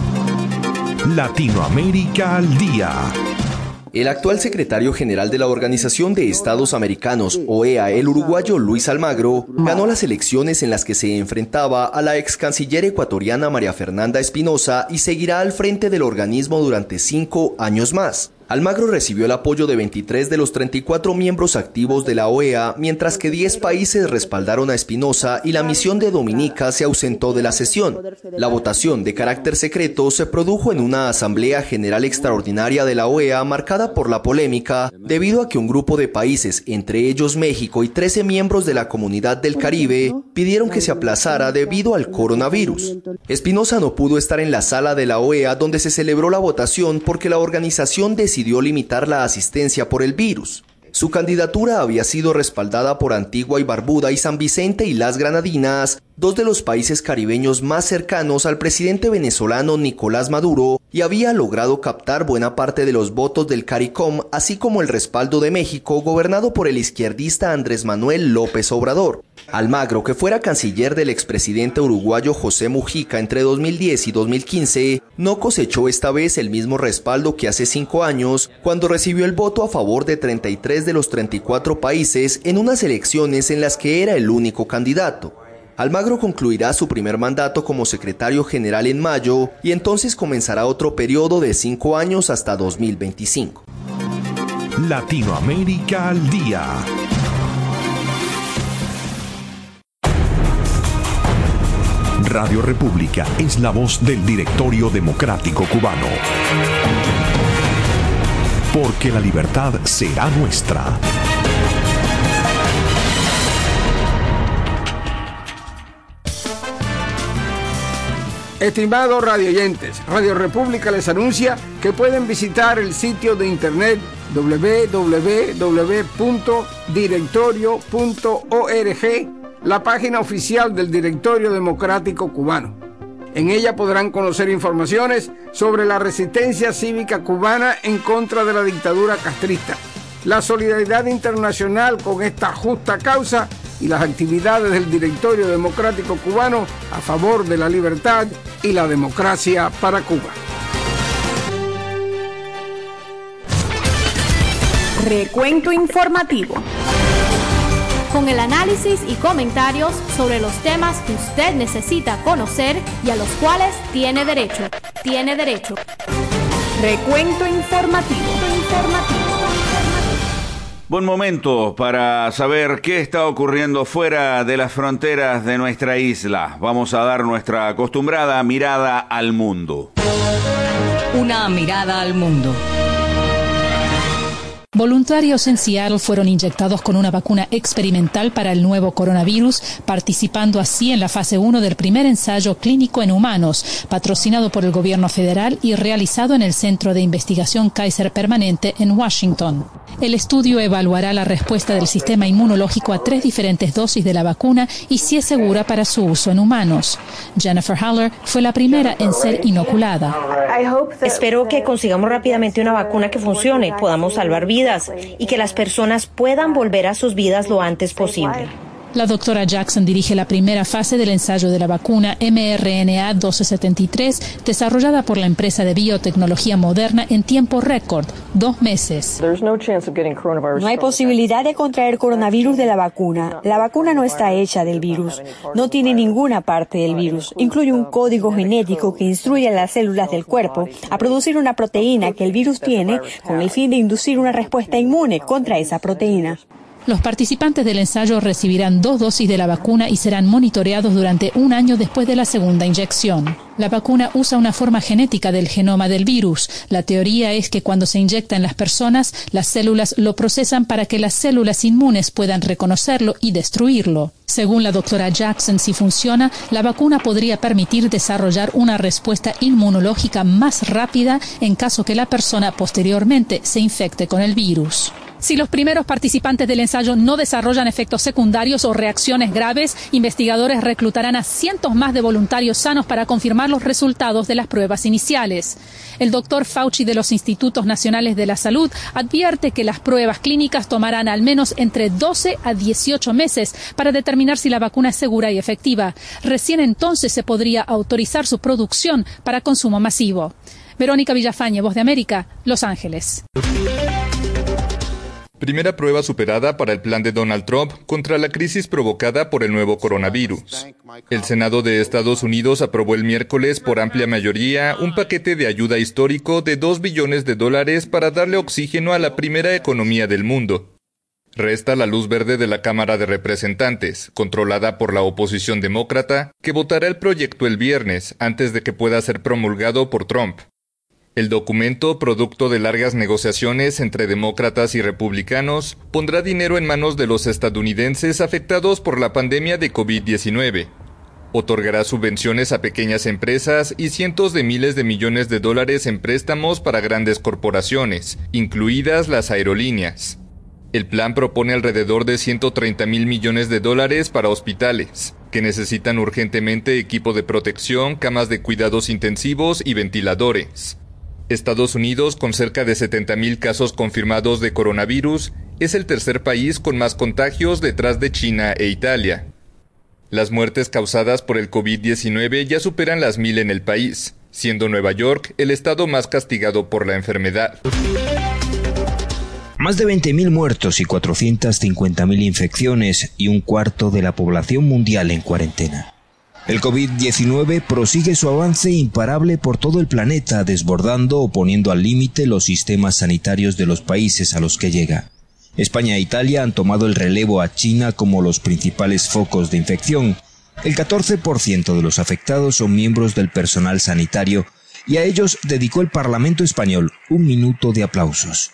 Speaker 5: Latinoamérica al día.
Speaker 25: El actual secretario general de la Organización de Estados Americanos, O E A, el uruguayo Luis Almagro, ganó las elecciones en las que se enfrentaba a la ex canciller ecuatoriana María Fernanda Espinosa y seguirá al frente del organismo durante cinco años más. Almagro recibió el apoyo de veintitrés de los treinta y cuatro miembros activos de la O E A, mientras que diez países respaldaron a Espinosa y la misión de Dominica se ausentó de la sesión. La votación de carácter secreto se produjo en una Asamblea General Extraordinaria de la O E A marcada por la polémica debido a que un grupo de países, entre ellos México y trece miembros de la Comunidad del Caribe, pidieron que se aplazara debido al coronavirus. Espinosa no pudo estar en la sala de la O E A donde se celebró la votación porque la organización decidió decidió limitar la asistencia por el virus. Su candidatura había sido respaldada por Antigua y Barbuda y San Vicente y las Granadinas, dos de los países caribeños más cercanos al presidente venezolano Nicolás Maduro, y había logrado captar buena parte de los votos del CARICOM, así como el respaldo de México, gobernado por el izquierdista Andrés Manuel López Obrador. Almagro, que fuera canciller del expresidente uruguayo José Mujica entre dos mil diez y dos mil quince, no cosechó esta vez el mismo respaldo que hace cinco años, cuando recibió el voto a favor de treinta y tres de los treinta y cuatro países en unas elecciones en las que era el único candidato. Almagro concluirá su primer mandato como secretario general en mayo y entonces comenzará otro periodo de cinco años hasta dos mil veinticinco.
Speaker 5: Latinoamérica al día. Radio República es la voz del Directorio Democrático Cubano. Porque la libertad será nuestra.
Speaker 9: Estimados radioyentes, Radio República les anuncia que pueden visitar el sitio de internet doble u doble u doble u punto directorio punto org, la página oficial del Directorio Democrático Cubano. En ella podrán conocer informaciones sobre la resistencia cívica cubana en contra de la dictadura castrista, la solidaridad internacional con esta justa causa y las actividades del Directorio Democrático Cubano a favor de la libertad y la democracia para Cuba.
Speaker 2: Recuento informativo. Con el análisis y comentarios sobre los temas que usted necesita conocer y a los cuales tiene derecho. Tiene derecho. Recuento informativo. Informativo.
Speaker 4: Buen momento para saber qué está ocurriendo fuera de las fronteras de nuestra isla. Vamos a dar nuestra acostumbrada mirada al mundo.
Speaker 1: Una mirada al mundo.
Speaker 6: Voluntarios en Seattle fueron inyectados con una vacuna experimental para el nuevo coronavirus, participando así en la fase uno del primer ensayo clínico en humanos, patrocinado por el gobierno federal y realizado en el Centro de Investigación Kaiser Permanente en Washington. El estudio evaluará la respuesta del sistema inmunológico a tres diferentes dosis de la vacuna y si es segura para su uso en humanos. Jennifer Haller fue la primera en ser inoculada.
Speaker 15: Espero que consigamos rápidamente una vacuna que funcione, podamos salvar vidas y que las personas puedan volver a sus vidas lo antes posible.
Speaker 6: La doctora Jackson dirige la primera fase del ensayo de la vacuna eme erre ene a doce setenta y tres, desarrollada por la empresa de biotecnología Moderna en tiempo récord, dos meses.
Speaker 7: No hay posibilidad de contraer coronavirus de la vacuna. La vacuna no está hecha del virus. No tiene ninguna parte del virus. Incluye un código genético que instruye a las células del cuerpo a producir una proteína que el virus tiene con el fin de inducir una respuesta inmune contra esa proteína.
Speaker 6: Los participantes del ensayo recibirán dos dosis de la vacuna y serán monitoreados durante un año después de la segunda inyección. La vacuna usa una forma genética del genoma del virus. La teoría es que cuando se inyecta en las personas, las células lo procesan para que las células inmunes puedan reconocerlo y destruirlo. Según la doctora Jackson, si funciona, la vacuna podría permitir desarrollar una respuesta inmunológica más rápida en caso que la persona posteriormente se infecte con el virus. Si los primeros participantes del ensayo no desarrollan efectos secundarios o reacciones graves, investigadores reclutarán a cientos más de voluntarios sanos para confirmar los resultados de las pruebas iniciales. El doctor Fauci de los Institutos Nacionales de la Salud advierte que las pruebas clínicas tomarán al menos entre doce a dieciocho meses para determinar si la vacuna es segura y efectiva. Recién entonces se podría autorizar su producción para consumo masivo. Verónica Villafañe, Voz de América, Los Ángeles.
Speaker 8: Primera prueba superada para el plan de Donald Trump contra la crisis provocada por el nuevo coronavirus. El Senado de Estados Unidos aprobó el miércoles por amplia mayoría un paquete de ayuda histórico de dos billones de dólares para darle oxígeno a la primera economía del mundo. Resta la luz verde de la Cámara de Representantes, controlada por la oposición demócrata, que votará el proyecto el viernes antes de que pueda ser promulgado por Trump. El documento, producto de largas negociaciones entre demócratas y republicanos, pondrá dinero en manos de los estadounidenses afectados por la pandemia de COVID diecinueve. Otorgará subvenciones a pequeñas empresas y cientos de miles de millones de dólares en préstamos para grandes corporaciones, incluidas las aerolíneas. El plan propone alrededor de ciento treinta mil millones de dólares para hospitales, que necesitan urgentemente equipo de protección, camas de cuidados intensivos y ventiladores. Estados Unidos, con cerca de setenta mil casos confirmados de coronavirus, es el tercer país con más contagios detrás de China e Italia. Las muertes causadas por el COVID diecinueve ya superan las mil en el país, siendo Nueva York el estado más castigado por la enfermedad.
Speaker 10: Más de veinte mil muertos y cuatrocientas cincuenta mil infecciones y un cuarto de la población mundial en cuarentena. El COVID diecinueve prosigue su avance imparable por todo el planeta, desbordando o poniendo al límite los sistemas sanitarios de los países a los que llega. España e Italia han tomado el relevo a China como los principales focos de infección. El catorce por ciento de los afectados son miembros del personal sanitario y a ellos dedicó el Parlamento español un minuto de aplausos.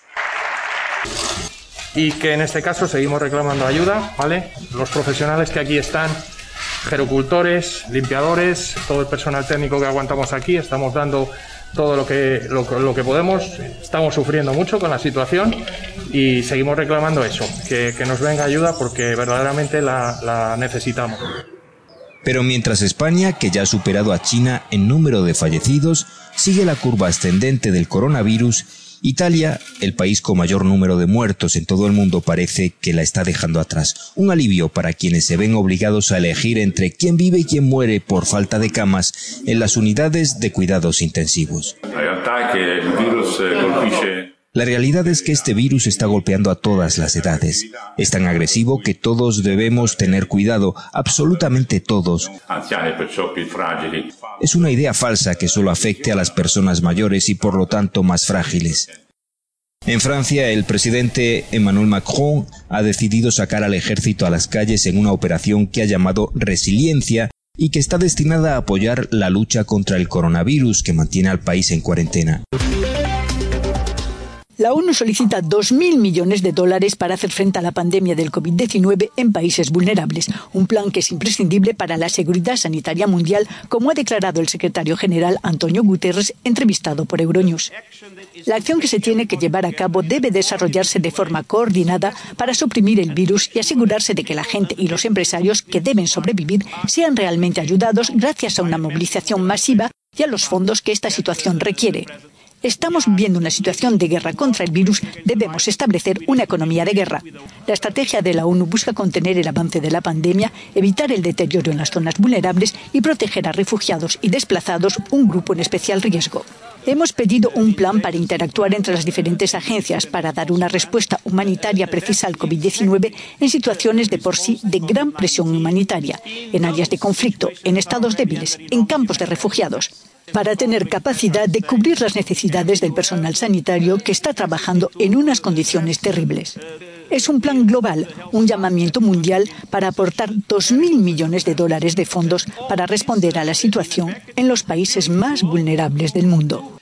Speaker 26: Y que en este caso seguimos reclamando ayuda, ¿vale? Los profesionales que aquí están, gerocultores, limpiadores, todo el personal técnico que aguantamos aquí, estamos dando todo lo que, lo, lo que podemos, estamos sufriendo mucho con la situación y seguimos reclamando eso, que, que nos venga ayuda porque verdaderamente la, la necesitamos.
Speaker 10: Pero mientras España, que ya ha superado a China en número de fallecidos, sigue la curva ascendente del coronavirus Italia, el país con mayor número de muertos en todo el mundo, parece que la está dejando atrás. Un alivio para quienes se ven obligados a elegir entre quién vive y quién muere por falta de camas en las unidades de cuidados intensivos. La realidad es que este virus está golpeando a todas las edades. Es tan agresivo que todos debemos tener cuidado, absolutamente todos. Es una idea falsa que solo afecte a las personas mayores y por lo tanto más frágiles. En Francia, el presidente Emmanuel Macron ha decidido sacar al ejército a las calles en una operación que ha llamado Resiliencia y que está destinada a apoyar la lucha contra el coronavirus que mantiene al país en cuarentena.
Speaker 11: La ONU solicita dos mil millones de dólares para hacer frente a la pandemia del COVID diecinueve en países vulnerables, un plan que es imprescindible para la seguridad sanitaria mundial, como ha declarado el secretario general Antonio Guterres, entrevistado por Euronews. La acción que se tiene que llevar a cabo debe desarrollarse de forma coordinada para suprimir el virus y asegurarse de que la gente y los empresarios que deben sobrevivir sean realmente ayudados gracias a una movilización masiva y a los fondos que esta situación requiere. Estamos viviendo una situación de guerra contra el virus, debemos establecer una economía de guerra. La estrategia de la ONU busca contener el avance de la pandemia, evitar el deterioro en las zonas vulnerables y proteger a refugiados y desplazados, un grupo en especial riesgo. Hemos pedido un plan para interactuar entre las diferentes agencias para dar una respuesta humanitaria precisa al COVID diecinueve en situaciones de por sí de gran presión humanitaria, en áreas de conflicto, en estados débiles, en campos de refugiados, para tener capacidad de cubrir las necesidades del personal sanitario que está trabajando en unas condiciones terribles. Es un plan global, un llamamiento mundial para aportar dos mil millones de dólares de fondos para responder a la situación en los países más vulnerables del mundo.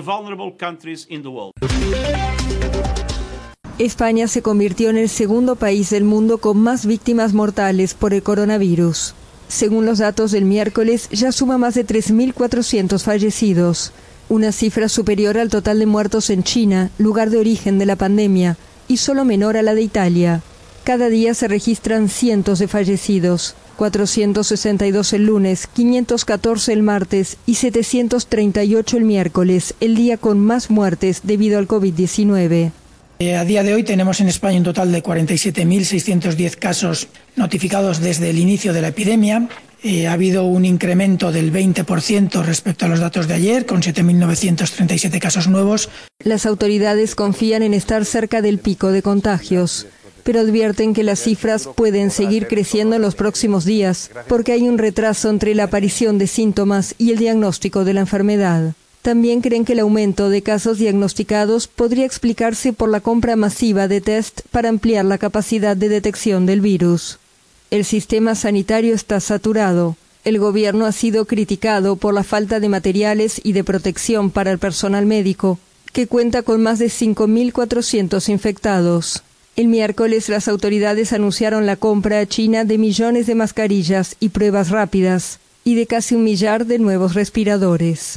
Speaker 12: España se convirtió en el segundo país del mundo con más víctimas mortales por el coronavirus. Según los datos del miércoles, ya suma más de tres mil cuatrocientos fallecidos, una cifra superior al total de muertos en China, lugar de origen de la pandemia, y solo menor a la de Italia. Cada día se registran cientos de fallecidos, cuatrocientos sesenta y dos el lunes, quinientos catorce el martes y setecientos treinta y ocho el miércoles, el día con más muertes debido al COVID diecinueve.
Speaker 13: Eh, a día de hoy tenemos en España un total de cuarenta y siete mil seiscientos diez casos notificados desde el inicio de la epidemia. Eh, ha habido un incremento del veinte por ciento respecto a los datos de ayer, con siete mil novecientos treinta y siete casos nuevos.
Speaker 12: Las autoridades confían en estar cerca del pico de contagios, pero advierten que las cifras pueden seguir creciendo en los próximos días, porque hay un retraso entre la aparición de síntomas y el diagnóstico de la enfermedad. También creen que el aumento de casos diagnosticados podría explicarse por la compra masiva de test para ampliar la capacidad de detección del virus. El sistema sanitario está saturado. El gobierno ha sido criticado por la falta de materiales y de protección para el personal médico, que cuenta con más de cinco mil cuatrocientos infectados. El miércoles las autoridades anunciaron la compra a China de millones de mascarillas y pruebas rápidas, y de casi un millar de nuevos respiradores.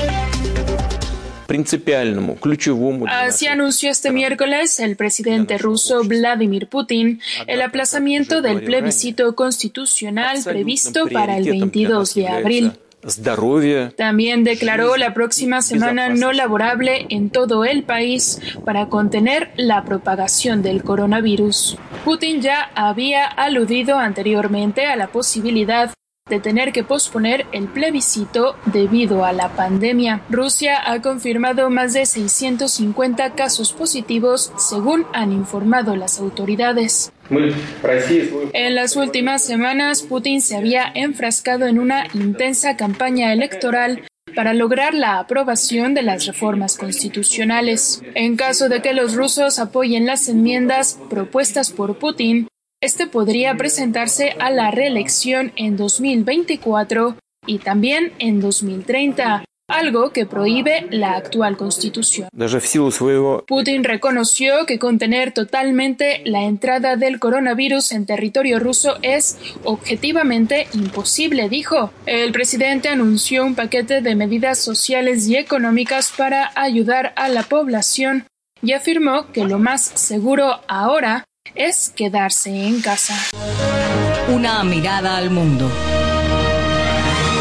Speaker 14: Así anunció este miércoles el presidente ruso Vladimir Putin el aplazamiento del plebiscito constitucional previsto para el veintidós de abril. También declaró la próxima semana no laborable en todo el país para contener la propagación del coronavirus. Putin ya había aludido anteriormente a la posibilidad de tener que posponer el plebiscito debido a la pandemia. Rusia ha confirmado más de seiscientos cincuenta casos positivos, según han informado las autoridades. En las últimas semanas, Putin se había enfrascado en una intensa campaña electoral para lograr la aprobación de las reformas constitucionales. En caso de que los rusos apoyen las enmiendas propuestas por Putin, este podría presentarse a la reelección en dos mil veinticuatro y también en dos mil treinta, algo que prohíbe la actual constitución. Putin reconoció que contener totalmente la entrada del coronavirus en territorio ruso es objetivamente imposible, dijo. El presidente anunció un paquete de medidas sociales y económicas para ayudar a la población y afirmó que lo más seguro ahora es quedarse en casa.
Speaker 1: Una mirada al mundo.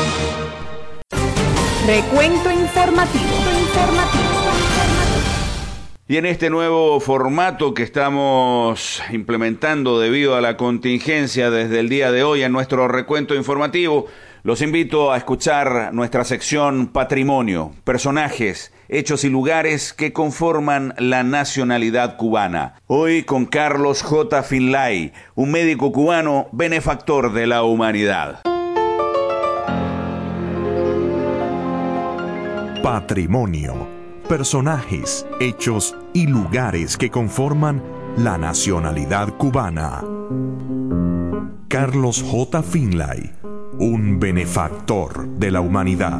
Speaker 2: Recuento informativo. informativo.
Speaker 4: Y en este nuevo formato que estamos implementando debido a la contingencia desde el día de hoy en nuestro recuento informativo, los invito a escuchar nuestra sección Patrimonio, personajes, hechos y lugares que conforman la nacionalidad cubana. Hoy con Carlos J. Finlay, un médico cubano benefactor de la humanidad.
Speaker 5: Patrimonio. Personajes, hechos y lugares que conforman la nacionalidad cubana. Carlos J. Finlay, un benefactor de la humanidad.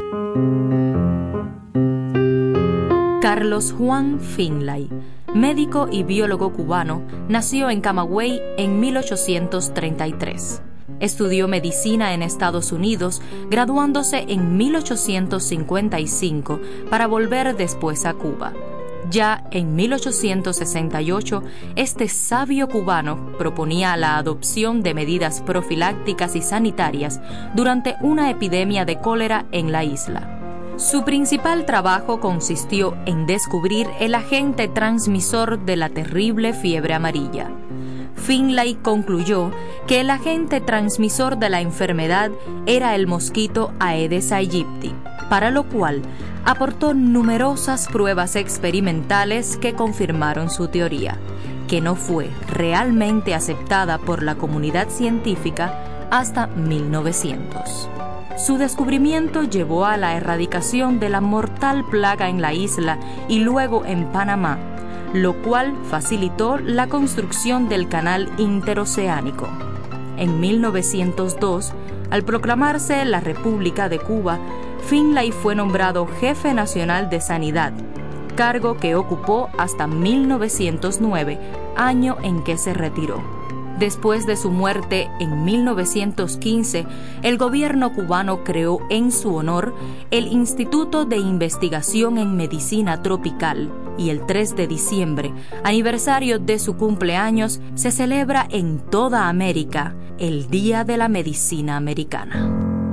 Speaker 3: Carlos Juan Finlay, médico y biólogo cubano, nació en Camagüey en mil ochocientos treinta y tres. Estudió medicina en Estados Unidos, graduándose en mil ochocientos cincuenta y cinco para volver después a Cuba. Ya en mil ochocientos sesenta y ocho, este sabio cubano proponía la adopción de medidas profilácticas y sanitarias durante una epidemia de cólera en la isla. Su principal trabajo consistió en descubrir el agente transmisor de la terrible fiebre amarilla. Finlay concluyó que el agente transmisor de la enfermedad era el mosquito Aedes aegypti, para lo cual aportó numerosas pruebas experimentales que confirmaron su teoría, que no fue realmente aceptada por la comunidad científica hasta mil novecientos. Su descubrimiento llevó a la erradicación de la mortal plaga en la isla y luego en Panamá, lo cual facilitó la construcción del canal interoceánico. En mil novecientos dos, al proclamarse la República de Cuba, Finlay fue nombrado Jefe Nacional de Sanidad, cargo que ocupó hasta mil novecientos nueve, año en que se retiró. Después de su muerte en mil novecientos quince, el gobierno cubano creó en su honor el Instituto de Investigación en Medicina Tropical y el tres de diciembre, aniversario de su cumpleaños, se celebra en toda América el Día de la Medicina Americana.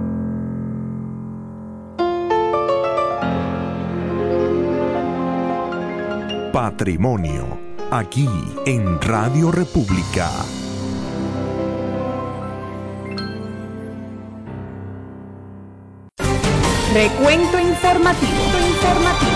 Speaker 5: Patrimonio, aquí en Radio República.
Speaker 1: Recuento informativo. informativo.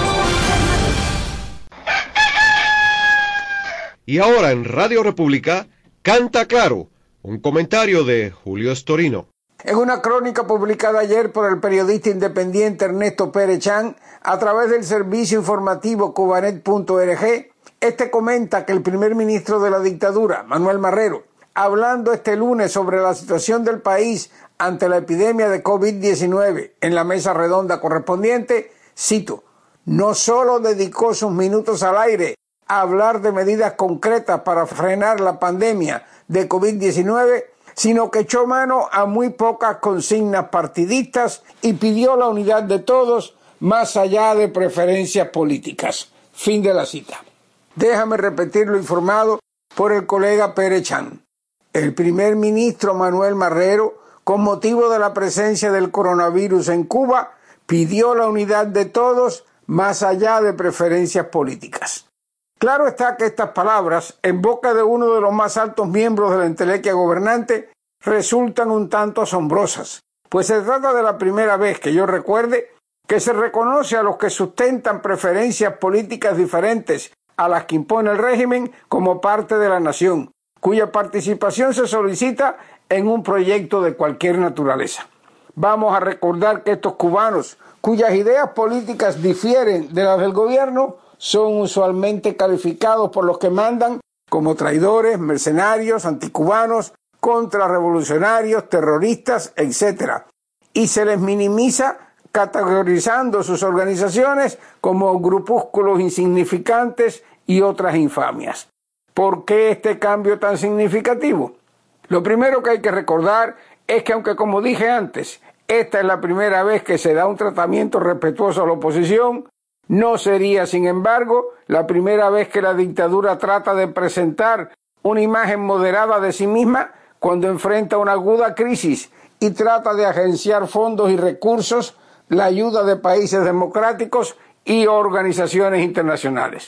Speaker 16: Y ahora en Radio República, Canta Claro, un comentario de Julio Storino.
Speaker 9: En una crónica publicada ayer por el periodista independiente Ernesto Pérez Chan a través del servicio informativo cubanet punto org, este comenta que el primer ministro de la dictadura, Manuel Marrero, hablando este lunes sobre la situación del país ante la epidemia de COVID diecinueve en la mesa redonda correspondiente, cito, no solo dedicó sus minutos al aire a hablar de medidas concretas para frenar la pandemia de COVID diecinueve, sino que echó mano a muy pocas consignas partidistas y pidió la unidad de todos más allá de preferencias políticas. Fin de la cita. Déjame repetir lo informado por el colega Pérez Chan. El primer ministro Manuel Marrero, con motivo de la presencia del coronavirus en Cuba, pidió la unidad de todos más allá de preferencias políticas. Claro está que estas palabras, en boca de uno de los más altos miembros de la entelequia gobernante, resultan un tanto asombrosas, pues se trata de la primera vez que yo recuerde que se reconoce a los que sustentan preferencias políticas diferentes a las que impone el régimen como parte de la nación, cuya participación se solicita en un proyecto de cualquier naturaleza. Vamos a recordar que estos cubanos, cuyas ideas políticas difieren de las del gobierno, son usualmente calificados por los que mandan como traidores, mercenarios, anticubanos, contrarrevolucionarios, terroristas, etcétera. Y se les minimiza categorizando sus organizaciones como grupúsculos insignificantes y otras infamias. ¿Por qué este cambio tan significativo? Lo primero que hay que recordar es que, aunque como dije antes, esta es la primera vez que se da un tratamiento respetuoso a la oposición, no sería, sin embargo, la primera vez que la dictadura trata de presentar una imagen moderada de sí misma cuando enfrenta una aguda crisis y trata de agenciar fondos y recursos, la ayuda de países democráticos y organizaciones internacionales.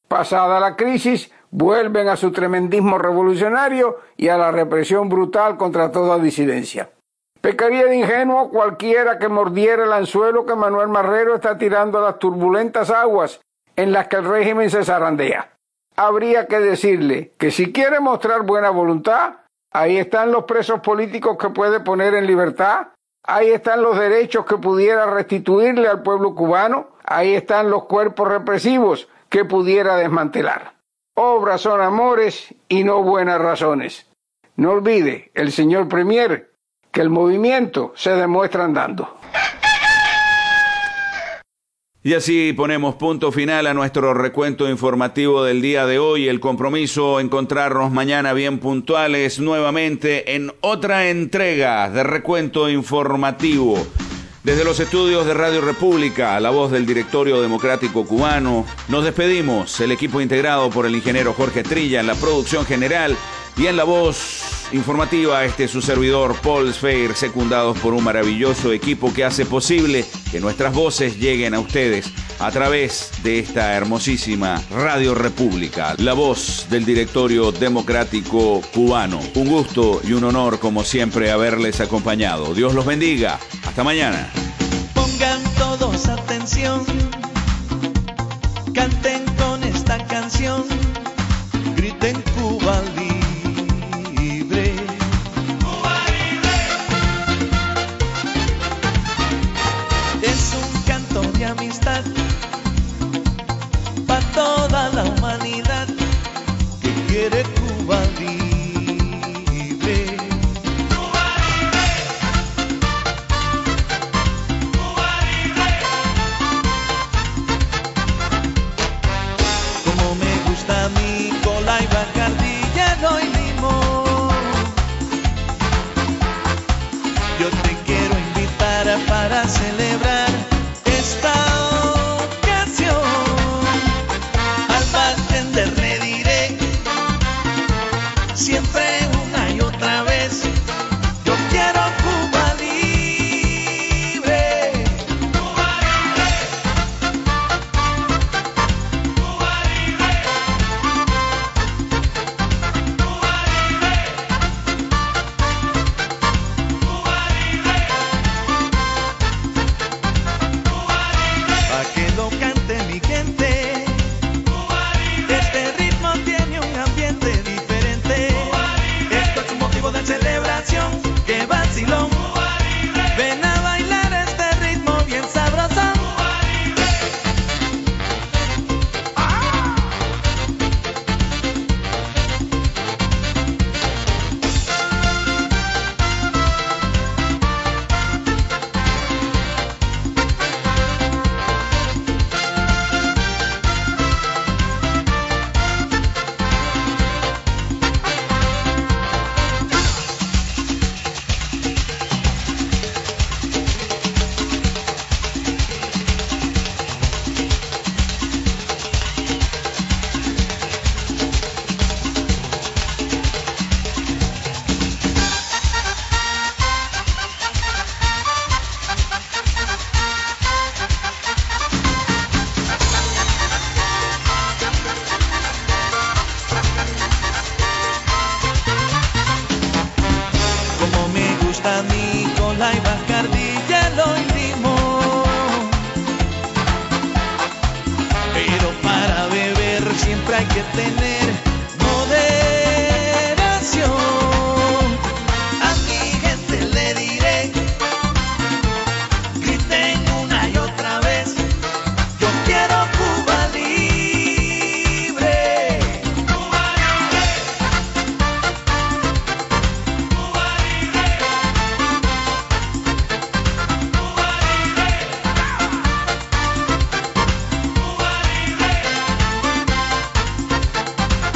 Speaker 9: Pasada la crisis, vuelven a su tremendismo revolucionario y a la represión brutal contra toda disidencia. Pecaría de ingenuo cualquiera que mordiera el anzuelo que Manuel Marrero está tirando a las turbulentas aguas en las que el régimen se zarandea. Habría que decirle que si quiere mostrar buena voluntad, ahí están los presos políticos que puede poner en libertad, ahí están los derechos que pudiera restituirle al pueblo cubano, ahí están los cuerpos represivos que pudiera desmantelar. Obras son amores y no buenas razones. No olvide, el señor Premier, que el movimiento se demuestra andando.
Speaker 4: Y así ponemos punto final a nuestro recuento informativo del día de hoy. El compromiso, encontrarnos mañana bien puntuales nuevamente en otra entrega de recuento informativo. Desde los estudios de Radio República, la voz del Directorio Democrático Cubano, nos despedimos. El equipo integrado por el ingeniero Jorge Trilla en la producción general y en la voz informativa, este su servidor Paul Sfeir, secundados por un maravilloso equipo que hace posible que nuestras voces lleguen a ustedes a través de esta hermosísima Radio República, la voz del Directorio Democrático Cubano. Un gusto y un honor, como siempre, haberles acompañado. Dios los bendiga. Hasta mañana.
Speaker 17: Pongan todos atención, canten con esta canción, griten Cuba libre. Cuba libre. Es un canto de amistad para toda la humanidad que quiere Cuba libre. Para celebrar esta ocasión, al bartender le diré siempre una y otra vez: yo quiero Cuba libre. Cuba libre. Cuba libre. Cuba libre. Cuba libre. Pa' que lo cante mi gente. Este ritmo tiene un ambiente diferente. Esto es un motivo de celebración. Que vacilón. Ven a bailar este ritmo bien sabrosón. Hay que tener moderación. A mi gente le diré, griten una y otra vez: yo quiero Cuba libre. Cuba libre. Cuba libre. Cuba libre. Cuba libre.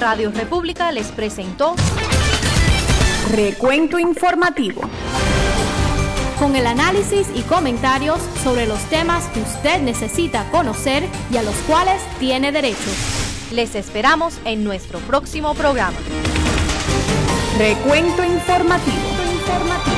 Speaker 2: Radio República les presentó
Speaker 1: Recuento Informativo,
Speaker 2: con el análisis y comentarios sobre los temas que usted necesita conocer y a los cuales tiene derecho. Les esperamos en nuestro próximo programa.
Speaker 1: Recuento Informativo. Informativo.